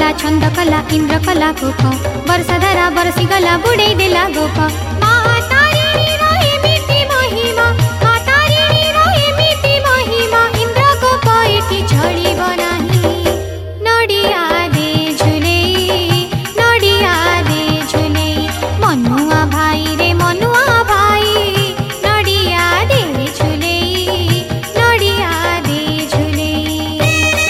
गला छंद कला इंद्र कला कोप वर्षा धारा बरसी गला बुड़े देला गोप माँ तारिणीर एमिति महिमा माँ तारिणीर एमिति महिमा इंद्र गोप एटी छड़िब नाही नडिया दे झुलेई नडिया दे झुलेई मनुआ भाई रे मनुआ भाई नडिया दे झुलेई नडिया दे झुलेई।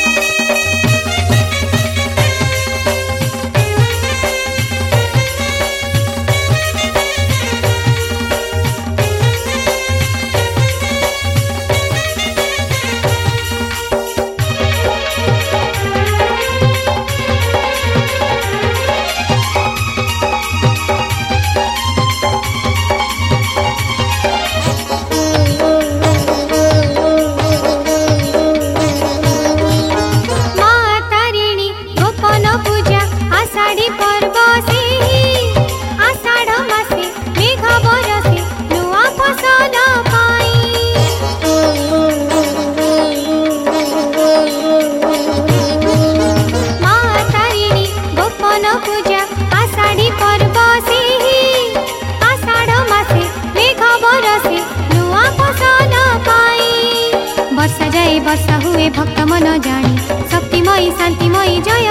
माँ तारिणी गोपन पूजा आषाढ़ी पर्व से आषाढ़ मासे मेघ बरसे नुआ फसल पाई माँ तारिणी गोपन पूजा आषाढ़ी पर्व से आषाढ़ मासे मेघ बरसे नुआ फसल पाई वर्षा जाए वर्षा हुए भक्त मन जानी शक्तिमयी शांतिमयी जय